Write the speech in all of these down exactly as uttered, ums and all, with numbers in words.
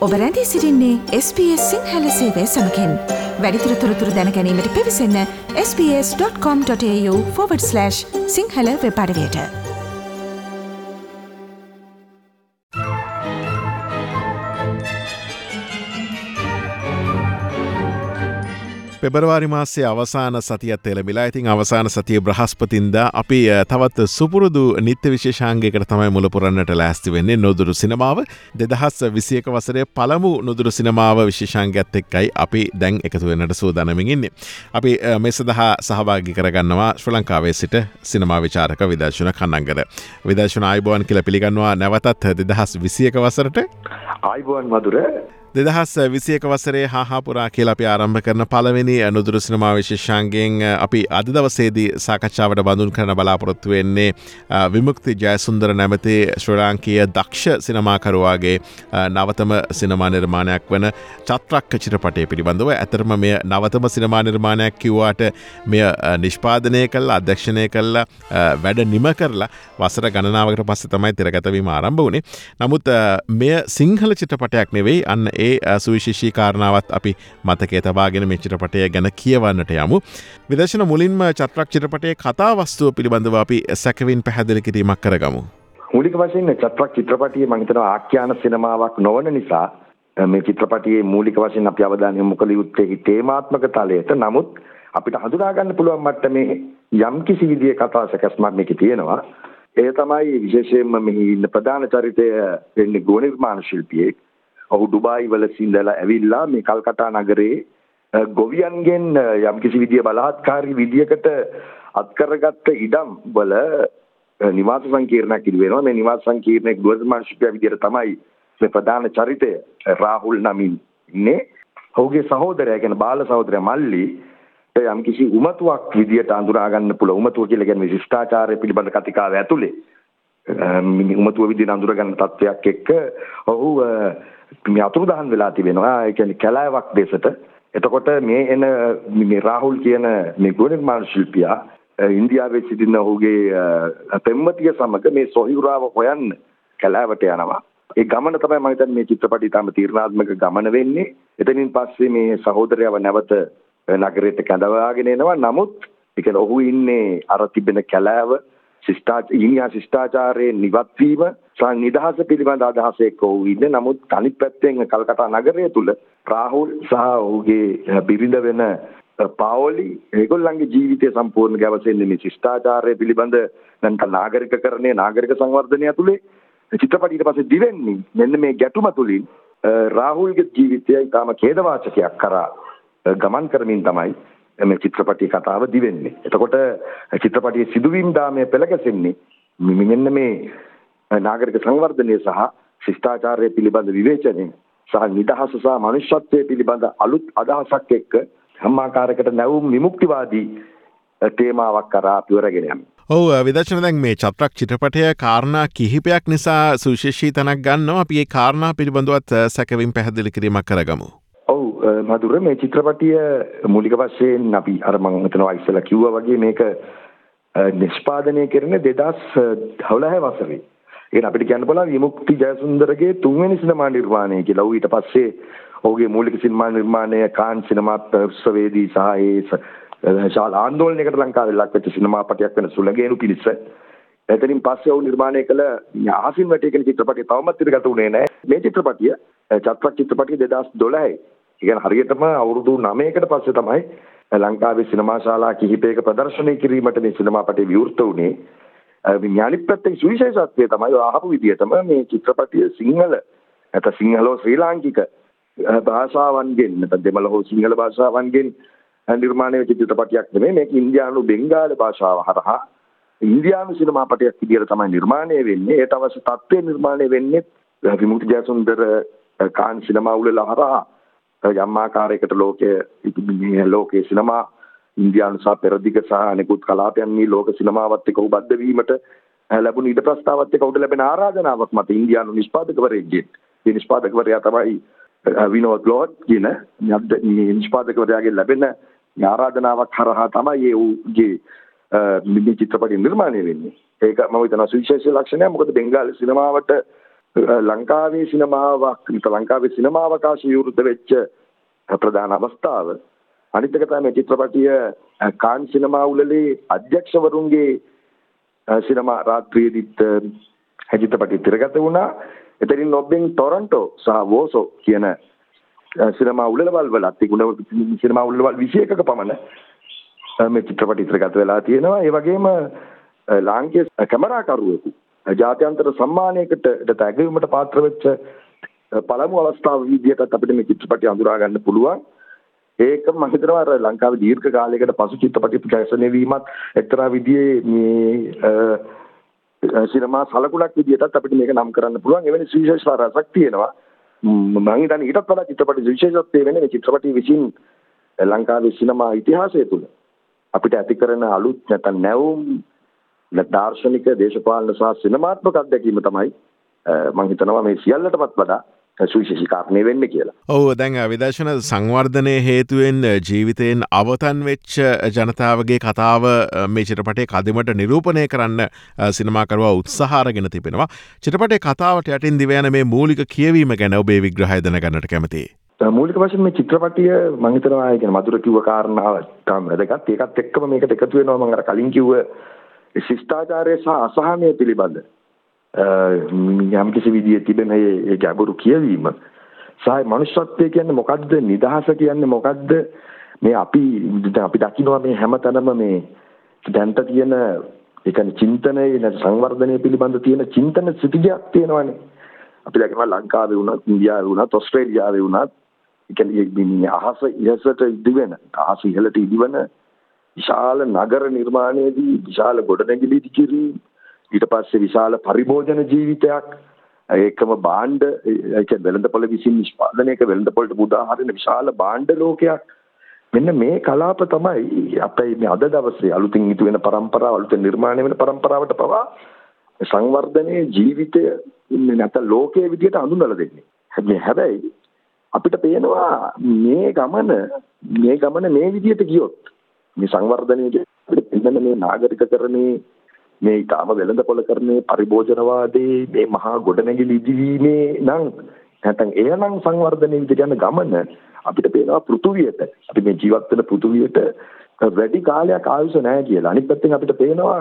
ඔබ රැඳී සිටින්නේ එස් බී එස් සිංහල සේවය සමගින්. වැඩිදුර තොරතුරු දැන ගැනීමට පිවිසන්න S B S dot com dot AU forward slash Sinhala web අඩවියට. පෙබරවාරි මාසයේ අවසාන සතියත් එළඹිලා. ඉතින් අවසාන සතිය බ්‍රහස්පතින්දා අපි තවත් සුපුරුදු නිත්‍ය විශේෂාංගයකට තමයි මුල පුරන්නට ලෑස්ති වෙන්නේ. නොදුරු සිනමාව දෙදහස් විසි එක වසරේ පළමු නොදුරු සිනමාව විශේෂාංගයත් එක්කයි අපි දැන් එකතු වෙන්නට සූදානමින් ඉන්නේ. අපි මේ සඳහා සහභාගී කරගන්නවා ශ්‍රී ලංකාවේ සිට සිනමා විචාරක විදර්ශන කන්නංගර. විදර්ශන ආයුබෝවන් කියලා පිළිගන්නවා නැවතත් දෙදහස් විසි එක වසරට. ආයුබෝවන් මధుර. දෙදහස් විසි එක වසරේ හා පුරා කියලා අපි ආරම්භ කරන පළවෙනි නොදුරු සිනමා විශේෂාංගයෙන් අපි අද දවසේදී සාකච්ඡාවට බඳුන් කරන බලාපොරොත්තු වෙන්නේ විමුක්ති ජයසුන්දර නැමැති ශ්‍රී ලාංකීය දක්ෂ සිනමාකරුවාගේ නවතම සිනමා නිර්මාණයක් වන චත්‍රක් චිත්‍රපටය පිළිබඳව. ඇතරම මෙය නවතම සිනමා නිර්මාණයක් කිව්වාට මෙය නිෂ්පාදනය කළා, අධ්‍යක්ෂණය කළා, වැඩ නිම කරලා වසර ගණනාවකට පස්සේ තමයි තිරගත වීම ආරම්භ වුණේ. නමුත් මෙය සිංහල චිත්‍රපටයක් නෙවෙයි. අන්න ඒ සුවිශේෂී කාරණාවත් අපි මතකයේ තබාගෙන මේ චිත්‍රපටය ගැන කියවන්නට යමු. විදර්ශන මුලින්ම චත්‍රක් චිත්‍රපටයේ කතා වස්තුව පිළිබඳව අපි සැකවින් පැහැදිලි කිරීමක් කරගමු. මූලික වශයෙන් චත්‍රක් චිත්‍රපටයේ මම හිතනවා ආඛ්‍යාන සිනමාවක් නොවන නිසා මේ චිත්‍රපටයේ මූලික වශයෙන් අපි අවධානය යොමු කළ යුත්තේ තේමාත්මක තලයට. නමුත් අපිට හඳුනා ගන්න පුළුවන් මට්ටමේ යම්කිසි විදිහේ කතා සැකස්මක් මේකේ තියෙනවා. ඒ තමයි විශේෂයෙන්ම මෙහි ඉන්න ප්‍රධාන චරිතය වෙන්නේ ගෘහ නිර්මාණ ශිල්පියෙක්. ඔහු ඩුබායි වල සිඳලා ඇවිල්ලා මේ කල්කටා නගරේ ගොවියන්ගෙන් යම්කිසි විදිය බලහත්කාරී විදියකට අත්කරගත්ත ඉඩම් වල නිවාස සංකීර්ණයක් ඉදි වෙනවා. මේ නිවාස සංකීර්ණයේ ගෘහ නිර්මාණ ශිල්පියා විදියට තමයි මේ ප්‍රධාන චරිතය රාහුල් නමින් ඉන්නේ. ඔහුගේ සහෝදරයා කියන බාල සහෝදරයා මල්ලි යම්කිසි උමතුවක් විදියට අඳුරා ගන්න පුළුවන්. උමතුව කියලා කියන්නේ ශිෂ්ටාචාරය පිළිබඳ කතිකාව ඇතුලේ උමතුව විදියට අඳුර ගන්න තත්වයක් එක්ක ඔහු මේ අතුරුදහන් වෙලා තිබෙනවා. ඒ කියන්නේ කැලෑවක් දෙසට. එතකොට මේ එන මේ රාහුල් කියන මේ ගෘහ නිර්මාණ ශිල්පියා ඉන්දියාවේ සිටින ඔහුගේ පෙම්වතිය සමග මේ සොහිුරාව හොයන්න කැලෑවට යනවා. ඒ ගමන තමයි මම හිතන්නේ මේ චිත්‍රපටය තාම තීරණාත්මක ගමන වෙන්නේ. එතනින් පස්සේ මේ සහෝදරයව නැවත නගරයට කැඳවාගෙන එනවා. නමුත් ඒ කියන්නේ ඔහු ඉන්නේ අර තිබෙන කැලෑව ශිෂ්ටාචාර ශිෂ්ටාචාරයේ නිවත් වීම සහ නිදහස පිළිබඳ අදහස එක්ක ඔහු ඉන්නේ. නමුත් අනිත් පැත්තෙන් කල්කටා නගරය තුල රාහුල් සහ ඔහුගේ බිරිඳ වෙන පාවොලි ඒගොල්ලන්ගේ ජීවිතය සම්පූර්ණ ගැවසෙන්නේ මේ ශිෂ්ටාචාරය පිළිබඳ නැත්නම් නාගරිකකරණය නාගරික සංවර්ධනය තුලේ. චිත්‍රපටය ඊට පස්සේ දිවෙන්නේ මෙන්න මේ ගැටුම තුලින් රාහුල්ගේ ජීවිතය ඊටම ඛේදවාචකයක් කරා ගමන් කරමින් තමයි මේ චිත්‍රපටයේ කතාව දිවෙන්නේ. එතකොට චිත්‍රපටයේ සිදුවීම් දාමය පෙළගැසෙන්නේ මෙන්න මේ නාගරික සංවර්ධනය සහ ශිෂ්ටාචාරය පිළිබඳ විවේචනය සහ නිදහස සහ මනුෂ්‍යත්වය පිළිබඳ අලුත් අදහසක් එක්ක හැමාකාරයකට නැවුම් විමුක්තිවාදී තේමාවක් කරා පියවරගෙන යනවා. ඔව් විදර්ශන දැන් මේ චත්‍රක් චිත්‍රපටය කාරණා කිහිපයක් නිසා සුවිශේෂී තැනක් ගන්නවා. අපි ඒ කාරණා පිළිබඳවත් සැකවින් පැහැදිලි කිරීමක් කරගමු. ඔව් මధుර මේ චිත්‍රපටය මූලික වශයෙන් අපි අර මම හිතනවා ඉස්සෙල්ලා කිව්වා වගේ මේක නිෂ්පාදනය කරන්නේ දෙදහස් දොළහ වසරේ. ඒක අපිට කියන්න පුළුවන් විමුක්ති ජයසුන්දරගේ තුන්වෙනි සිනමා නිර්මාණය කියලා. ඌ ඊට පස්සේ ඔහුගේ මූලික සිනමා නිර්මාණය කාන් සිනමා උත්සවයේදී සහ ඒ ශාල ආන්දෝලනයකට ලංකාවේ ලක් වෙච්ච සිනමාපටයක් වෙන සුළඟේනු පිළිස. එතනින් පස්සේ ඔහු නිර්මාණය කළ ආසින් වැටේ කියන චිත්‍රපටය තවමත් ඉරගත වුණේ නැහැ. මේ චිත්‍රපටය චත්‍රක් චිත්‍රපටය දෙදහස් දොළහයි. ඒ කියන්නේ හරියටම අවුරුදු නවයකට පස්සේ තමයි ලංකාවේ සිනමා ශාලා කිහිපයක ප්‍රදර්ශනය කිරීමට මේ සිනමාපටය විවෘත වුණේ. විඥානික පැත්තේ සුවිශේෂත්වය තමයි අහපු විදිහටම මේ චිත්‍රපටය සිංහල නැත්නම් සිංහල ශ්‍රී ලාංකික භාෂාවන්ගෙන් නැත්නම් දෙමළ හෝ සිංහල භාෂාවන්ගෙන් නිර්මාණය වෙච්ච චිත්‍රපටයක් නෙමෙයි. මේක ඉන්දියානු බෙන්ගාල භාෂාව හරහා ඉන්දියානු සිනමාපටයක් විදිහට තමයි නිර්මාණය වෙන්නේ. ඒට අවශ්‍ය තත්ත්වය නිර්මාණය වෙන්නේ විමුක්ති ජයසුන්දර කාන් සිනමා උළෙල හරහා යම් ආකාරයකට ලෝකයේ ලෝකයේ සිනමා ඉන්දියානු සහ පෙරදිග සහ අනෙකුත් කලාපයන් මේ ලෝක සිනමාවත් එක්ක උබද්ද වීමට ලැබුණු ඉඩ ප්‍රස්තාවත් එක්ක උඩ ලැබෙන ආරාධනාවක් මත ඉන්දියානු නිෂ්පාදකවරයෙක්ගෙන් මේ නිෂ්පාදකවරයා තමයි විනෝද් ලෝහත් කියන නිෂ්පාදකවරයාගෙන් ලැබෙන ආරාධනාවක් හරහා තමයි ඒ උගේ මේ චිත්‍රපටය නිර්මාණය වෙන්නේ. ඒක මම හිතනවා සුවිශේෂී ලක්ෂණයක්. මොකද බෙන්ගාලි සිනමාවට ලංකාවේ සිනමාවක් ලංකාවේ සිනමාවකාශ විවෘත වෙච්ච ප්‍රධාන අවස්ථාව. අනිත් එක තමයි චිත්‍රපටිය කාන් සිනමා උළෙලේ අධ්‍යක්ෂවරුන්ගේ සිනමා රාත්‍රියේදීත් චිත්‍රපටිය තිරගත වුණා. එතනින් ඔබෙන් ටොරන්ටෝ සහ වෝසෝ කියන සිනමා උළෙලවල් වල තිබුණ සිනමා උළෙලවල් විසි එකක පමණ මේ චිත්‍රපටි තිරගත වෙලා තියෙනවා. ඒ වගේම ලාංකේය කැමරාකරුවෙකු ජාත්‍යන්තර සම්මානයකට තැගීමට පාත්‍ර වෙච්ච පළමු අවස්ථාව විදිහට අපිට මේ චිත්‍රපටි අඳුරා ගන්න පුළුවන්. ඒක මම හිතනවා අර ලංකාවේ දීර්ඝ කාලයකට පසු චිත්‍රපටි ප්‍රදර්ශනය වීමත් එක්තරා විදිහේ මේ සිනමා සලකුණක් විදිහටත් අපිට මේක නම් කරන්න පුළුවන්. එවැනි විශේෂ රසක් තියෙනවා. මම හිතන්නේ ඊටත් වඩා චිත්‍රපටි විශේෂත්වය වෙන්නේ මේ චිත්‍රපටි විසින් ලංකාවේ සිනමා ඉතිහාසය තුළ අපිට ඇති කරන අලුත් නැත්නම් නැවුම් දාර්ශනික දේශපාලන සහ සිනමාත්මක අත්දැකීම තමයි මම හිතනවා මේ සියල්ලටමත් වඩා සුවිශේෂී කාරණේ වෙන්නේ කියලා. ඔව් දැන් විදර්ශන සංවර්ධනයේ හේතුවෙන් ජීවිතයෙන් අවතන් වෙච්ච ජනතාවගේ කතාව මේ චිත්‍රපටයේ කදිමට නිරූපණය කරන්න සිනමාකරුවා උත්සාහ අරගෙන තිබෙනවා. චිත්‍රපටයේ කතාවට යටින් දිව යන මේ මූලික කියවීම ගැන ඔබේ විග්‍රහය දැනගන්නට කැමතියි. මූලික වශයෙන් මේ චිත්‍රපටිය මම හිතනවා ඒ කියන්නේ මధుර කිව්ව කාරණාව තමයි වැදගත්. ඒකත් එක්කම මේකට එකතු වෙනවා මම අර කලින් කිව්ව ශිෂ්ටාචාරය සහ අසහනය පිළිබඳ යම් කිසි විදිහේ තිබෙන ඒ ගැඹුරු කියවීම සහ මනුෂ්‍යත්වය කියන්නේ මොකද්ද, නිදහස කියන්නේ මොකද්ද, මේ අපි අපි දකිනවා මේ හැමතැනම මේ දැන්ට තියෙන ඒ කියන්නේ චින්තනයේ නැත්නම් සංවර්ධනය පිළිබඳ තියෙන චින්තන සිටියක් තියෙනවානේ. අපි දකිනවා ලංකාවේ වුණත්, ඉන්දියාවේ වුණත්, ඕස්ට්‍රේලියාවේ වුණත් ඒ කියන්නේ අහස ඉහසට ඉදිවෙන, අහස ඉහළට ඉදිවන විශාල නගර නිර්මාණයේදී විශාල ගොඩනැගිලි කිරීම, ඊට පස්සේ විශාල පරිභෝජන ජීවිතයක්, ඒකම භාණ්ඩ ඒ කියන්නේ වෙළඳපොළ විසින් නිෂ්පාදනයක වෙළඳපොළට උදාහරණ විශාල භාණ්ඩ ලෝකයක්. මෙන්න මේ කලාප තමයි අපේ මේ අද දවසේ අලුතින් ඉතු වෙන પરම්පරාව, අලුතෙන් නිර්මාණය වෙන પરම්පරාවට පවා සංවර්ධනයේ ජීවිතය නැත්නම් ලෝකයේ විදිහට හඳුන්වලා දෙන්නේ. හැබැයි අපිට පේනවා මේ ගමන මේ ගමන මේ විදිහට ගියොත් මේ සංවර්ධනයේ පිළිබඳ මේ නාගරිකකරණේ, මේ ඊටම වෙළඳපොළ කරන්නේ, පරිභෝජනවාදී, මේ මහා ගොඩනැගිලි ඉදිවීමේ නම් නැත්නම් එනනම් සංවර්ධනයේ විදිහට යන ගමන අපිට පේනවා පෘථුවියට, අපි මේ ජීවත් වෙන පෘථුවියට වැඩි කාලයක් ආයුෂ නැහැ කියලා. අනිත් පැත්තෙන් අපිට පේනවා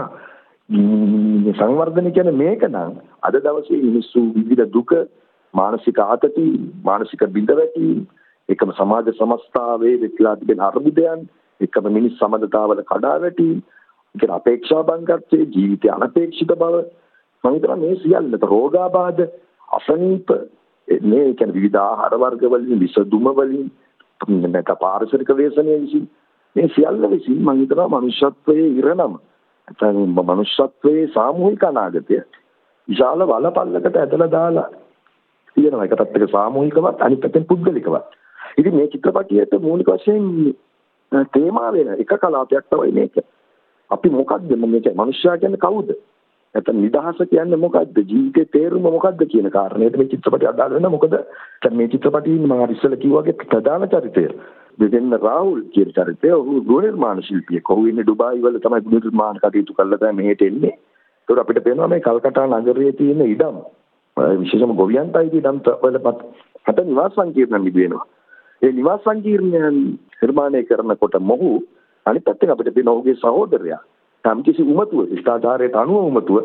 සංවර්ධනය කියන්නේ මේක නම් අද දවසේ මිනිස්සු විවිධ දුක, මානසික ආතති, මානසික බිඳවැටීම්, එකම සමාජ සමස්තාවේ වෙట్లా තිබෙන අර්බුදයන්, එකම මිනිස් සමගතාවල කඩාවැටීම්, ඒක අපේක්ෂා බංගත්වයේ, ජීවිතය අනපේක්ෂිත බව, මම හිතනවා මේ සියල්ලට රෝගාබාධ, අසනීප, මේ කියන්නේ විවිධ ආහාර වර්ග වලින්, විසදුම වලින්, නැත්නම් පාරිසරික වේසනයේ විසින් මේ සියල්ල විසින් මම හිතනවා මනුෂ්‍යත්වයේ ඉරණම නැත්නම් මනුෂ්‍යත්වයේ සාමූහික අනාගතය විශාල වලපල්ලකට ඇදලා දාලා තියෙනවා. එක පැත්තක සාමූහිකවත්, අනිත් පැත්තෙන් පුද්ගලිකවත්. ඉතින් මේ චිත්‍රපටියට මූලික වශයෙන් තේමා වෙන එක කලාපයක් තමයි මේක. අපි මොකද්ද මේක? මනුෂ්‍යයා කියන්නේ කවුද? නැත්නම් නිදහස කියන්නේ මොකද්ද? ජීවිතේ තේරුම මොකද්ද කියන කාරණේට මේ චිත්‍රපටය අදාළ වෙනවා. මොකද දැන් මේ චිත්‍රපටියේ මම අර ඉස්සෙල්ලා කිව්වා වගේ ප්‍රධාන චරිතය දෙදෙන්න රාහුල් කියන චරිතය, ඔහු ගෘහ නිර්මාණ ශිල්පියෙක්. ඔහු ඉන්නේ ඩුබායි වල තමයි ගෘහ නිර්මාණ කටයුතු කරලා තමයි මෙහෙට එන්නේ. ඒකට අපිට පේනවා මේ කල්කටා නගරයේ තියෙන ඉඩම්, විශේෂම ගොවියන්ට අයිති ඉඩම් වලපත් හත නිවාස සංකීර්ණ නිදි වෙනවා. ඒ නිවාස සංකීර්ණයන් නිර්මාණය කරනකොට මොහු අනිත් පැත්තෙන් අපිට පේන ඔහුගේ සහෝදරයා සම්කිසි උමතුව, ශිෂ්ටාචාරයට අනුව උමතුව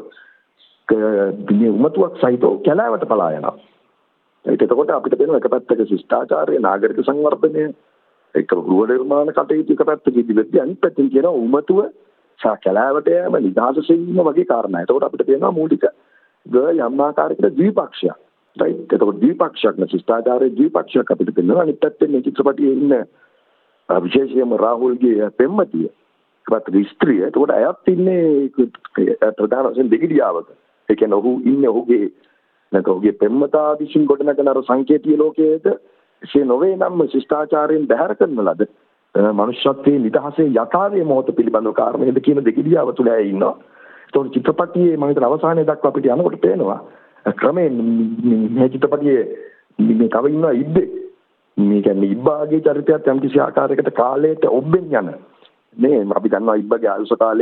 මේ උමතුවක් සහිතව කැලෑවට පලා යනවා. එතකොට අපිට පේන එක පැත්තක ශිෂ්ටාචාරය, නාගරික සංවර්ධනය, ඒක ගෘහ නිර්මාණ කටයුතු එක පැත්තකදී වෙද්දී අනිත් පැත්තෙන් කියනවා උමතුව සහ කැලෑවට යෑම, නිදහස සෙවීම වගේ කාරණා. එතකොට අපිට පේනවා මූලික යම් ආකාරයකට ද්විපක්ෂයක්. රයිට්. එතකොට ද්විපක්ෂයක් න ශිෂ්ටාචාරයේ ද්විපක්ෂයක් අපිට පේනවා. අනිත් පැත්තෙන් මේ චිත්‍රපටියේ ඉන්න විශේෂයෙන්ම රාහුල්ගේ පෙම්වතිය, ඒකට ස්ත්‍රිය. එතකොට අයත් ඉන්නේ ප්‍රධාන වශයෙන් දෙගිඩියාවක. ඒ කියන්නේ ඔහු ඉන්නේ ඔහුගේ නැත්නම් ඔහුගේ පෙම්වතා විසින් ගොඩනගන අර සංකේතීය ලෝකයේද එසේ නොවේ නම් ශිෂ්ටාචාරයෙන් බැහැර කරන ලද මනුෂ්‍යත්වයේ නිදහසේ යථාර්ථය මොහොත පිළිබඳව කාරණේද කියන දෙගිඩියාව තුල ඇය ඉන්නවා. ඒතකොට චිත්‍රපටියේ මම හිතන අවසානයේ දක්වා අපිට යනකොට පේනවා ක්‍රමයෙන් මේ චිත්‍රපටියේ මේ තව ඉන්නවා ඉබ්බේ. මේ කියන්නේ ඉබ්බාගේ චරිතයත් යම් කිසි ආකාරයකට කාලයට ඔබ්බෙන් යන. මේ අපි දන්නවා ඉබ්බගේ ආයුෂ කාලය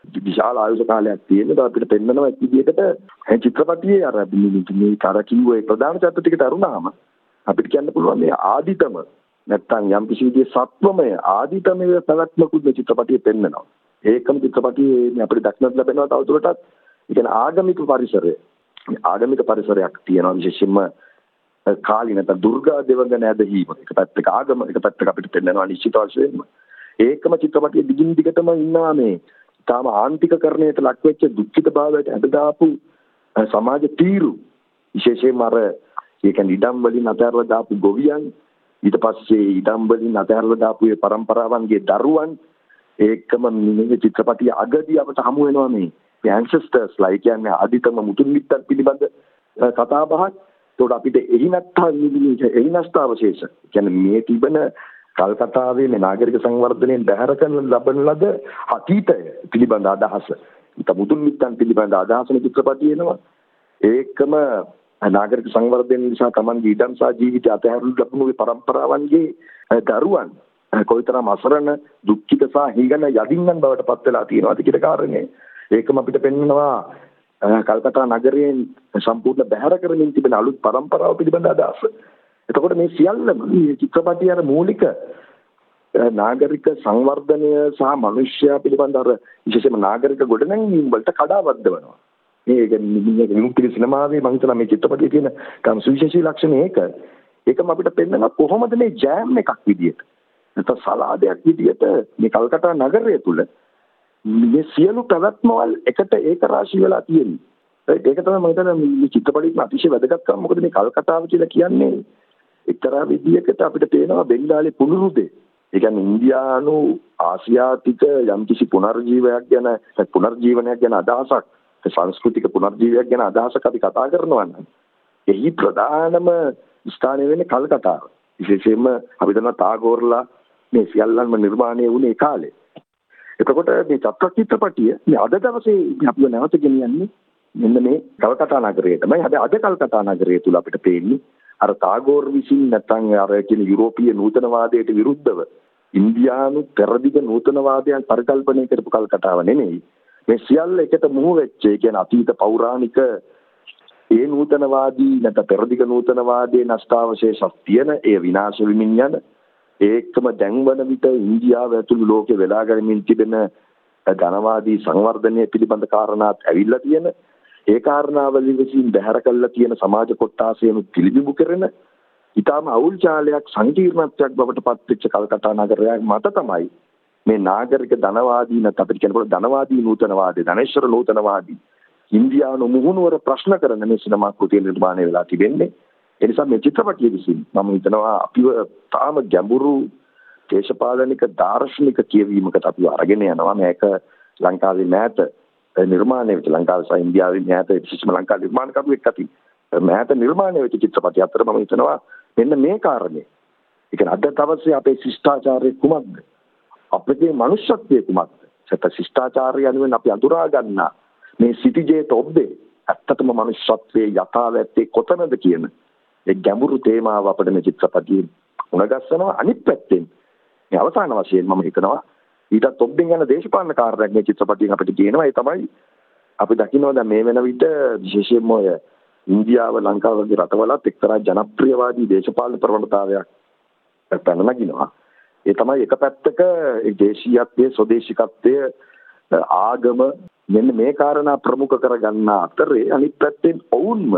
විශාල ආයුෂ කාලයක් තියෙනවා. අපිට පෙන්වනවා එක් විදිහකට මේ චිත්‍රපටියේ අර මේ කාර කිව්වේ ප්‍රධාන චරිත ටිකට අරුණාම අපිට කියන්න පුළුවන් මේ ආදිතම නැත්තම් යම් කිසි විදිහේ සත්වමය ආදිතමය පැවැත්මකුත් මේ චිත්‍රපටියේ පෙන්වනවා. ඒකම චිත්‍රපටියේ අපිට දක්නට ලැබෙනවා තවදුරටත් ඒ කියන්නේ ආගමික පරිසරය. ආගමික පරිසරයක් තියෙනවා විශේෂයෙන්ම කාලී නැත්නම් දුර්ගා දෙවඟන ඇදහිීම. එක පැත්තක ආගම එක පැත්තක අපිට පෙන්වනවා නිශ්චිත වශයෙන්ම. ඒකම චිත්‍රපටියේ දිගින් දිගටම ඉන්නවා මේ තාම ආන්තිකකරණයට ලක් වෙච්ච දුක්ඛිත භාවයට ඇද දාපු සමාජ තීරු විශේෂයෙන්ම අර ඒ කියන්නේ ඉඩම් වලින් අතහැරලා දාපු ගොවියන් ඊට පස්සේ ඉඩම් වලින් අතහැරලා දාපු ඒ પરම්පරාවන්ගේ දරුවන් ඒකම මේ චිත්‍රපටිය අගදී අපට හමු වෙනවා මේ ඇන්සෙස්ටර්ස් ලා කියන්නේ ආදිතම මුතුන් මිත්තන් පිළිබඳ කතා බහක්. ඒකට අපිට එහි නැත්තා එහි නැස්තාවශේෂ කියන්නේ මේ තිබෙන කල්කතාවේ මේ නාගරික සංවර්ධනයෙන් බැහැර කරන ලබන ලද අතීතය පිළිබඳ අදහස. ඊට මුතුන් මිත්තන් පිළිබඳ අදහසන චිත්‍රපටිය එනවා. ඒකම නාගරික සංවර්ධනය නිසා තමන්ගේ ඉඩම් සහ ජීවිතය අතහැරලු ලැබුණු પરම්පරාවන්ගේ දරුවන් කොයිතරම් අසරණ දුක්ඛිත සහ හිඟන යදින්නම් බවට පත් වෙලා තියෙනවාද කියන කාරණේ. ඒකම අපිට පෙන්වනවා කල්කතා නගරයෙන් සම්පූර්ණ බැහැර කරමින් තිබෙන අලුත් પરම්පරාව පිළිබඳ අදහස. එතකොට මේ සියල්ලම මේ චිත්‍රපටියේ අර මූලික නාගරික සංවර්ධනය සහ මනුෂ්‍යයා පිළිබඳ අර විශේෂයෙන්ම නාගරික ගොඩනැංවීම් වලට කඩාවැද්දවනවා. මේ කියන්නේ විමුක්ති සිනමාවේ මම හිතනවා මේ චිත්‍රපටියේ තියෙන කම් සුවිශේෂී ලක්ෂණ ඒක. ඒකම අපිට පෙන්වනවා කොහොමද මේ ජෑම් එකක් විදියට නැත්නම් සලාදයක් විදියට මේ කල්කතා නගරය තුල මේ සියලු පැවැත්මවල එකට ඒක රාශී වෙලා තියෙන්නේ. ඒක තමයි මම හිතන්නේ මේ චිත්‍රපටියේ අතිශය වැදගත්කම. මොකද මේ කල්කතාව කියලා කියන්නේ එක්තරා විදියකට අපිට පේනවා බෙන්ගාලි පුනරුදේ. ඒ කියන්නේ ඉන්දියානු ආසියාතික යම්කිසි පුනර්ජීවයක් ගැන පුනර්ජීවනයක් ගැන අදහසක් සංස්කෘතික පුනර්ජීවයක් ගැන අදහසක් අපි කතා කරනවා නම් එහි ප්‍රධානම ස්ථානය වෙන්නේ කල්කතාව. විශේෂයෙන්ම අපි දන්නවා ටාගෝර්ලා මේ සියල්ලන්ම නිර්මාණය වුණේ ඒ කාලේ. එතකොට මේ චිත්‍රපටිය මේ අද දවසේ අපිව නැවත ගෙනියන්නේ මෙන්න මේ කල්කතා නගරයටමයි. හැබැයි අද කල්කතා නගරය තුල අපිට පේන්නේ අර ටාගෝර් විසින් නැත්නම් අර කියන යුරෝපීය නූතනවාදයට විරුද්ධව ඉන්දියානු පෙරදිග නූතනවාදයන් පරිකල්පනය කරපු කල්කතාව නෙමෙයි. මේ සියල්ල එකට මුහු වෙච්ච ඒ කියන්නේ අතීත පෞරාණික ඒ නූතනවාදී නැත්නම් පෙරදිග නූතනවාදයේ නෂ්ටාවශේෂක් තියෙන ඒ විනාශ වෙමින් යන ඒකම දැන් වන විට ඉන්දියාව ඇතුළු ලෝකේ වෙලා ගනිමින් තිබෙන ධනවාදී සංවර්ධනය පිළිබඳ කාරණාත් ඇවිල්ලා තියෙන ඒ කාරණාවලින් විසින් බැහැර කළා තියෙන සමාජ කොටාසයන් පිළිබිඹු කරන ඊටම අවුල් ජාලයක් සංකීර්ණත්වයක් බවට පත්වෙච්ච කල්කතා නගරයක් මත තමයි මේ නාගරික ධනවාදී නැත්නම් අපිට කියනකොට ධනවාදී නූතනවාදී ධනේශ්වර නූතනවාදී ඉන්දියානු මුහුණුවර ප්‍රශ්න කරන මේ සිනමා කෘතිය නිර්මාණය වෙලා තිබෙන්නේ. ඒ නිසා මේ චිත්‍රපටිය විසින් මම හිතනවා අපිව තාම ගැඹුරු දේශපාලනික දාර්ශනික කියවීමකට අපිව අරගෙන යනවා. මේක ලංකාවේ මෑත නිර්මාණය වෙච්ච ලංකාවේ සහ ඉන්දියාවේ මෑත විශේෂම ලංකා නිර්මාණකරු එක්ක අපි මෑත නිර්මාණය වෙච්ච චිත්‍රපටිය අතර මම හිතනවා මෙන්න මේ කාරණේ. ඒ කියන්නේ අද දවසේ අපේ ශිෂ්ටාචාරය කුමක්ද? අපේ මනුෂ්‍යත්වයේ කුමක්ද? සත්‍ය ශිෂ්ටාචාරය යනුවෙන් අපි අඳුරා ගන්නා මේ සිටිජේට ඔබ්බේ ඇත්තටම මනුෂ්‍යත්වයේ යථාර්ථයේ කොතනද කියන ඒ ගැඹුරු තේමාව අපිට මේ චිත්‍රපටියේ උණගස්සනවා. අනිත් පැත්තෙන් මේ අවසාන වශයෙන් මම හිතනවා ඊටත් ඔබ්බෙන් යන දේශපාලන කාර්යයක් මේ චිත්‍රපටියෙන් අපිට කියනවා. ඒ තමයි අපි දකිනවා දැන් මේ වෙන විට විශේෂයෙන්ම ඔය ඉන්දියාව ලංකාව වගේ රටවලත් එක්තරා ජනප්‍රියවාදී දේශපාලන ප්‍රවණතාවයක් පැන නගිනවා. ඒ තමයි එක පැත්තක ඒ දේශීයත්වයේ ස්වදේශිකත්වයේ ආගම මෙන්න මේ කාරණා ප්‍රමුඛ කරගන්න අතරේ අනිත් පැත්තෙන් ඔවුන්ම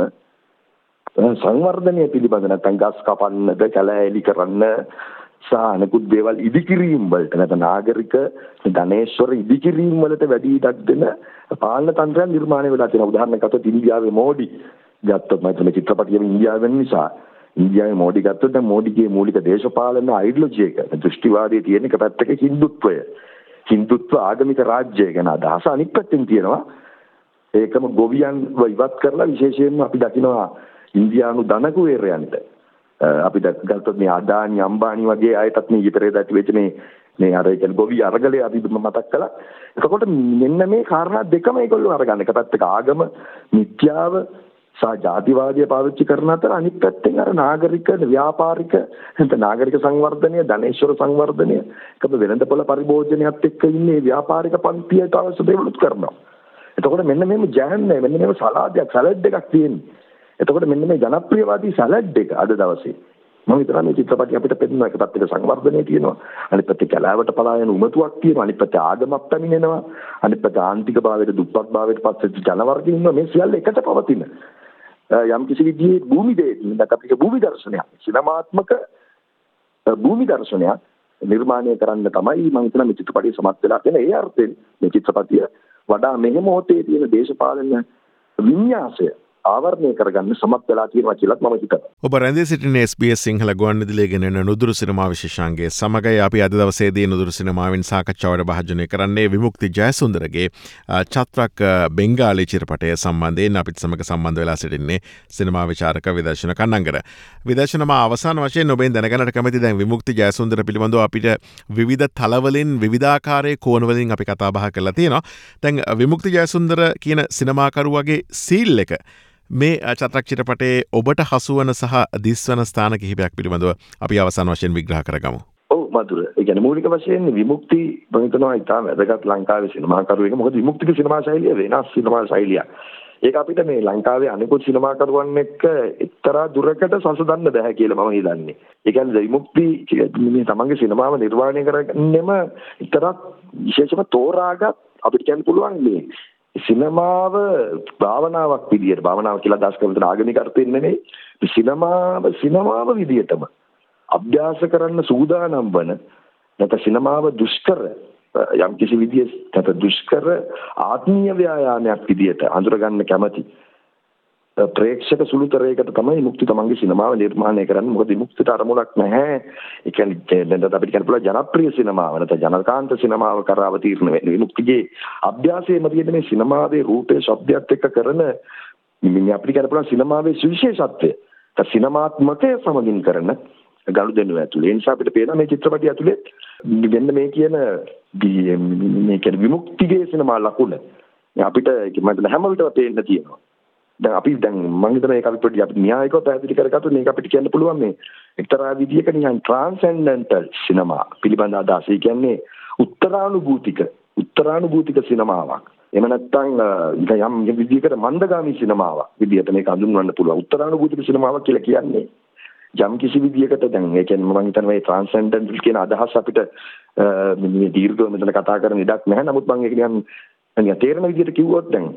සංවර්ධනය පිළිබඳ නැත්නම් ගස් කපන්නද කැලෑලි කරන්න සහ අනිකුත් දේවල් ඉදිකිරීම වලට නැත්නම් නාගරික ධනේශ්වර ඉදිකිරීම වලට වැඩි ඉඩක් දෙන පාලන තන්ත්‍රයන් නිර්මාණය වෙලා තියෙනවා. උදාහරණයක් අතට ඉන්දියාවේ මෝඩි ගත්තොත් මම මේ චිත්‍රපටියේ ඉන්දියාවෙන් නිසා ඉන්දියාවේ මෝඩි ගත්තොත් දැන් මෝඩිගේ මූලික දේශපාලන අයිඩියොලොජි එක දෘෂ්ටිවාදයේ තියෙන එක පැත්තක හින්දුත්වය හින්දුත්ව ආගමික රාජ්‍යය ගැන අදහස අනිත් පැත්තෙන් තියෙනවා. ඒකම ගොවියන්ව ඉවත් කරලා විශේෂයෙන්ම අපි දකිනවා ඉන්දියානු ධනකුවේරයන්ට අපි දැක්කත් මේ අදානි අම්බානි වගේ අයටත් මේ ඊතරේ දැටි වෙච්ච මේ මේ අර ඒ කියන්නේ ගොවි අරගලේ අපි මතක් කළා. එතකොට මෙන්න මේ කාරණා දෙකම ඒගොල්ලෝ අරගන්න. එක පැත්තක ආගම මිත්‍යාව සහ ජාතිවාදය පාවිච්චි කරන අතර අනිත් පැත්තෙන් අර නාගරික ව්‍යාපාරික නැත්නම් නාගරික සංවර්ධනය, ධනේශ්වර සංවර්ධනය, කම වෙළඳපොළ පරිභෝජනයත් එක්ක ඉන්නේ ව්‍යාපාරික පන්තියට අවශ්‍ය දේවලුත් කරනවා. එතකොට මෙන්න මේම ජෑන්නේ මෙන්න මේම සලාදයක් සලාඩ් එකක් තියෙන්නේ. එතකොට මෙන්න මේ ජනප්‍රියවාදී සලාඩ් එක අද දවසේ මම හිතනවා මේ චිත්‍රපටය අපිට පෙන්නන එක පැත්තක සංවර්ධනය තියෙනවා. අනිත් පැත්තේ කැලෑවට පලායන උමතුවක් තියෙනවා. අනිත් පැත්තේ ආගමක් පැමිණෙනවා. අනිත් පැත්තේ ආන්තික භාවයට දුප්පත් භාවයට පත් ජනවර්ග ඉන්නවා. මේ සියල්ල එකට පවතින යම් කිසි විදිහේ භූමි දේශනයක් නැත්නම් අපිට භූමි දර්ශනයක් සිනමාත්මක භූමි දර්ශනයක් නිර්මාණය කරන්න තමයි මම හිතන මේ චිත්‍රපටය සමත් වෙලා තියෙන. ඒ අර්ථයෙන් මේ චිත්‍රපටය වඩා මෙහෙම මොහොතේ තියෙන දේශපාලන වින්‍යාසය ආවරණය කරගන්න සමත් වෙලා තියෙනවා කියලා මම හිතනවා. ඔබ රැඳී සිටින එස් බී එස් සිංහල ගුවන්විදුලියේ ගෙනෙන නුදුරු සිනමා විශේෂාංගයේ සමගයි අපි අද දවසේදී නුදුරු සිනමාවෙන් සාකච්ඡාවට භාජනය කරන්නේ විමුක්ති ජයසුන්දරගේ චත්‍රක් බෙන්ගාලි චිත්‍රපටය සම්බන්ධයෙන් අපිට සමග සම්බන්ධ වෙලා සිටින්නේ සිනමා විචාරක විදර්ශන කන්නංගර. විදර්ශනම අවසාන වශයෙන් ඔබෙන් දැනගන්නට කැමති දැන් විමුක්ති ජයසුන්දර පිළිබඳව අපිට විවිධ තලවලින් විවිධාකාරයේ කෝණවලින් අපි කතා බහ කරලා තියෙනවා. දැන් විමුක්ති ජයසුන්දර කියන සිනමාකරුවගේ සීල් එක මේ චත්‍රක් චිත්‍රපටයේ ඔබට හසුවන සහ දිස්වන ස්ථාන කිහිපයක් පිළිබඳව අපි අවසාන වශයෙන් විග්‍රහ කරගමු. ඔව් මధుර. ඒ කියන්නේ මූලික වශයෙන් විමුක්ති මම හිතනවා ඉතාම වැදගත් ලංකාවේ සිනමාකරුවෙක්. මොකද විමුක්තික සිනමා ශෛලිය වෙනස් සිනමා ශෛලියක්. ඒක අපිට මේ ලංකාවේ අනිකුත් සිනමාකරුවන් එක්ක එක්තරා දුරකට සසඳන්න බෑ කියලා මම හිතන්නේ. ඒ කියන්නේ විමුක්ති මේ තමන්ගේ සිනමාව නිර්මාණය කරගන්නෙම එක්තරා විශේෂම තෝරාගත් අපිට කියන්න පුළුවන් මේ සිනමාව භාවනාවක් විදියට භාවනාව කියලා අදහස් කරන ආගමික අර්ථයෙන් නෙමෙයි සිනමාව සිනමාව විදියටම අභ්‍යාස කරන්න සූදානම් වන නැත්නම් සිනමාව දුෂ්කර යම් කිසි විදියක නැත්නම් දුෂ්කර ආත්මීය ව්‍යායාමයක් විදියට අඳුරගන්න කැමැති ප්‍රේක්ෂක සුළුතරයකට තමයි මුක්ති තමන්ගේ සිනමාව නිර්මාණය කරන්නේ. මොකද මුක්තිට අරමුණක් නැහැ. ඒ කියන්නේ දැන් අපිට කියන්න පුළුවන් ජනප්‍රිය සිනමාව නැත්නම් ජනකාන්ත සිනමාව කරා අවතීර්ණ වෙන්නේ. මුක්තිගේ අභ්‍යාසයේම තියෙන මේ සිනමාවේ රූපේ ශබ්දයක් එක්ක කරන මේ අපිට කියන්න පුළුවන් සිනමාවේ සුවිශේෂත්වය. ඒ සිනමාත්මකය සමගින් කරන ගනුදෙනුව ඇතුළේ. ඒ නිසා අපිට පේනවා මේ චිත්‍රපටය ඇතුලේ වෙන්න මේ කියන මේ කියන විමුක්තිගේ සිනමා ලකුණ අපිට මම හැම විටම පේන්න තියෙනවා. දැන් අපි දැන් මම හිතන එක අපි පොඩි අපි න්‍යායිකව පැහැදිලි කරගත්තොත් මේක අපිට කියන්න පුළුවන් මේ එක්තරා විදියක නිකන් ට්‍රාන්සෙන්ඩෙන්ටල් සිනමා පිළිබඳ අදහස. ඒ කියන්නේ උත්තරානුභූතික උත්තරානුභූතික සිනමාවක්. එහෙම නැත්නම් යම් විදියකට මන්දගාමී සිනමාවක් විදියට මේක හඳුන්වන්න පුළුවන්. උත්තරානුභූතික සිනමාවක් කියලා කියන්නේ යම් කිසි විදියකට දැන් ඒ කියන්නේ මම හිතන්නේ මේ ට්‍රාන්සෙන්ඩෙන්ටල් කියන අදහස අපිට මේ දීර්ඝව මෙතන කතා කරන්න ඉඩක් නැහැ. නමුත් මම ඒක නිකන් නිකන් තේරෙන විදියට කිව්වොත් දැන්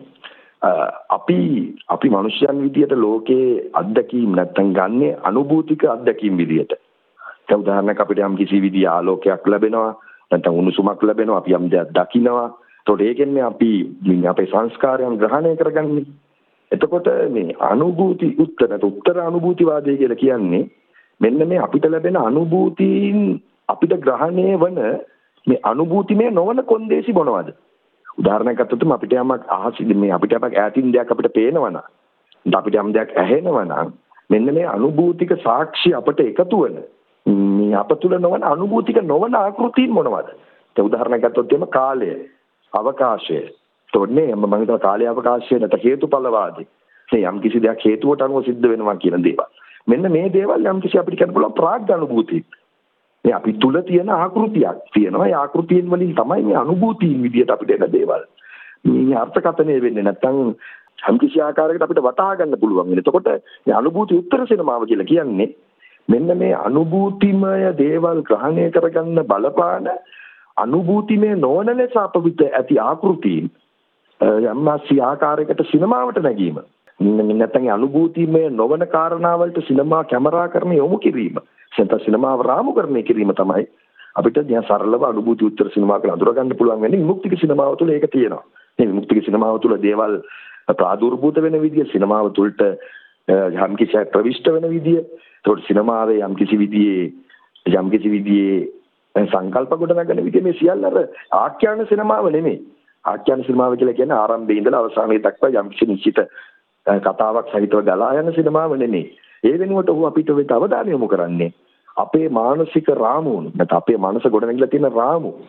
අපි අපි මනුෂ්‍යයන් විදියට ලෝකේ අත්දැකීම් නැත්තම් ගන්නෙ අනුභූතික අත්දැකීම් විදියට. දැන් උදාහරණයක් අපිට යම් කිසි විදිය ආලෝකයක් ලැබෙනවා නැත්තම් උණුසුමක් ලැබෙනවා අපි යම් දෙයක් දකිනවා. ඒතකොට ඒකෙන්නේ අපි අපේ සංස්කාරයන් ග්‍රහණය කරගන්නේ. එතකොට මේ අනුභූති උත්තර උත්තර අනුභූතිවාදය කියලා කියන්නේ මෙන්න මේ අපිට ලැබෙන අනුභූතීන් අපිට ග්‍රහණය වන මේ අනුභූතිමය නොවන කොන්දේසි මොනවද? උදාහරණයක් ගත්තොත් අපිට යමක් අහසි මේ අපිට යමක් ඈතින් දෙයක් අපිට පේනවා නම් අපිට යම් දෙයක් ඇහෙනවා නම් මෙන්න මේ අනුභූතික සාක්ෂි අපිට එකතු වෙන මේ අප තුළ නොවන අනුභූතික නොවන ආකෘතීන් මොනවද? ඒ උදාහරණයක් ගත්තොත් එම කාලය, අවකාශය, තොන්නේ මම හිතන කාලය අවකාශය නැත හේතුඵලවාදී. මේ යම් කිසි දෙයක් හේතුවට අනුව සිද්ධ වෙනවා කියන දේවල්. මෙන්න මේ දේවල් යම් කිසි අපිට කියන්න පුළුවන් ප්‍රාග් අනුභූතිය. මේ අපි තුල තියෙන ආකෘතියක් තියෙනවා. ඒ ආකෘතියෙන් වලින් තමයි මේ අනුභූතීන් විදියට අපිට එන දේවල් මේ අර්ථකථනය වෙන්නේ. නැත්නම් යම් කිසි ආකාරයකට අපිට වටහා ගන්න පුළුවන් වෙන. එතකොට මේ අනුභූති උත්තර සිනමාව කියලා කියන්නේ මෙන්න මේ අනුභූතිමය දේවල් ග්‍රහණය කරගන්න බලපාන අනුභූතිමය නොවන ලෙස අපිට ඇති ආකෘතීන් යම් ආකාරයකට සිනමාවට නැගීම. නැත්නම් අනුභූතිමය නොවන කාරණාවලට සිනමා කැමරාකරණය යොමු කිරීම. සෙන්ට සිනමාව රාමුකරණය කිරීම තමයි අපිට දැන් සරලව අනුභූති උත්තර සිනමාවක අඳුර ගන්න පුළුවන් වෙන්නේ. විමුක්තික සිනමාව තුළ ඒක තියෙනවා. මේ විමුක්තික සිනමාව තුළ දේවල් ප්‍රාදුර්භූත වෙන විදිය, සිනමාව තුළට යම් කිසි ප්‍රවිෂ්ඨ වෙන විදිය, ඒකට සිනමාවේ යම් කිසි විදියේ යම් කිසි විදියේ සංකල්ප ගොඩනගන විදිය මේ සියල්ල අර ආඛ්‍යාන සිනමාව නෙමෙයි. ආඛ්‍යාන සිනමාව කියලා කියන්නේ ආරම්භයේ ඉඳලා අවසානයේ දක්වා යම් කිසි නිශ්චිත කතාවක් සහිතව ගලා යන සිනමාව නෙමෙයි. ඒ වෙනුවට ඔහු අපිට වෙත අවධානය යොමු කරන්නේ අපේ මානසික රාමුන් නැත්නම් අපේ මනස ගොඩනැගිලා තියෙන රාමු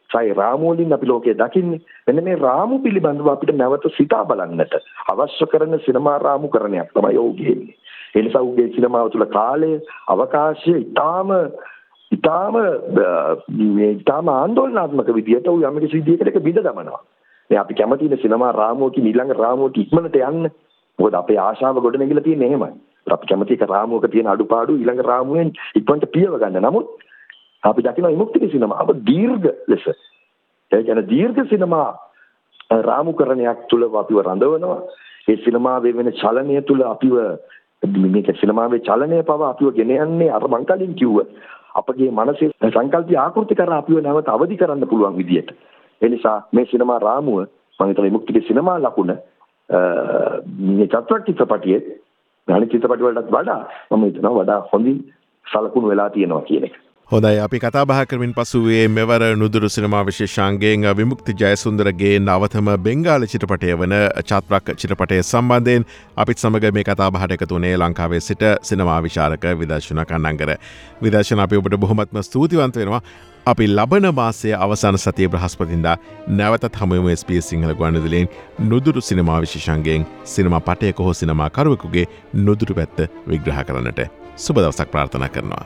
සයි රාමු වලින් අපි ලෝකය දකින්නේ. මෙන්න මේ රාමු පිළිබඳව අපිට නැවත සිතා බලන්නට අවශ්‍ය කරන සිනමා රාමුකරණයක් තමයි ඔහු ගෙන්නේ. ඒ නිසා ඔහුගේ සිනමාව තුළ කාලය, අවකාශය ඊටාම ඊටාම මේ ඊටාම ආందోලනාත්මක විදියට ඔහු යම් කිසි විදියකට ඒක බිඳ දමනවා. මේ අපි කැමති ඉන්න සිනමා රාමුවකින් ඊළඟ රාමුවට ඉක්මනට යන්න. මොකද අපේ ආශාව ගොඩනැගිලා තියෙන්නේ එහෙමයි. අපි කැමති එක රාමුවක තියෙන අඩුපාඩු ඊළඟ රාමුවෙන් ඉක්මනට පියව ගන්න. නමුත් අපි දකිනවා විමුක්තික සිනමාව දීර්ඝ ලෙස. ඒ කියන්නේ දීර්ඝ සිනමා රාමුකරණයක් තුල අපිව රඳවනවා. ඒ සිනමාවේ වෙන චලනය තුල අපිව මේක සිනමාවේ චලනය පව අපිව ගෙන යන්නේ අර මං කලින් කිව්ව අපගේ මනසේ සංකල්පي ආකෘති කරලා අපිව නැවත අවදි කරන්න පුළුවන් විදියට. ඒ නිසා මේ සිනමා රාමුව මම හිතනවා විමුක්තික සිනමා ලකුණ මේ චත්‍රක් චිත්‍රපටියේ අනිත් චිත්‍රපටි වලටත් වඩා මම හිතනවා වඩා හොඳින් සලකුණු වෙලා තියෙනවා කියන එක. හොඳයි අපි කතාබහ කරමින් පසුවේ මෙවර නුදුරු සිනමා විශේෂාංගයෙන් විමුක්ති ජයසුන්දරගේ නවතම බෙන්ගාල චිත්‍රපටය වන චාත්‍රක් චිත්‍රපටය සම්බන්ධයෙන් අපිත් සමග මේ කතාබහට එකතු වුණේ ලංකාවේ සිට සිනමා විචාරක විදර්ශන කන්නංගර. විදර්ශන අපි ඔබට බොහොමත්ම ස්තුතිවන්ත වෙනවා. අපි ලබන මාසයේ අවසාන සතිය බ්‍රහස්පතින්දා නැවතත් හමුවෙමු එස් බී එස් සිංහල ගුවන්විදුලියෙන් නුදුරු සිනමා විශේෂාංගයෙන් සිනමා පටයක හෝ සිනමා කරුවෙකුගේ නුදුරු පැත්ත විග්‍රහ කරන්නට සුබ දවසක් ප්‍රාර්ථනා කරනවා.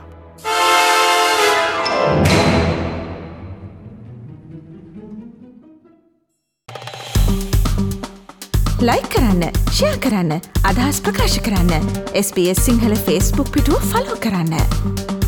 ලයික් කරන්න, ෂෙයා කරන්න, අදහස් ප්‍රකාශ කරන්න. S B S Sinhala Facebook පිටුව ෆලෝ කරන්න.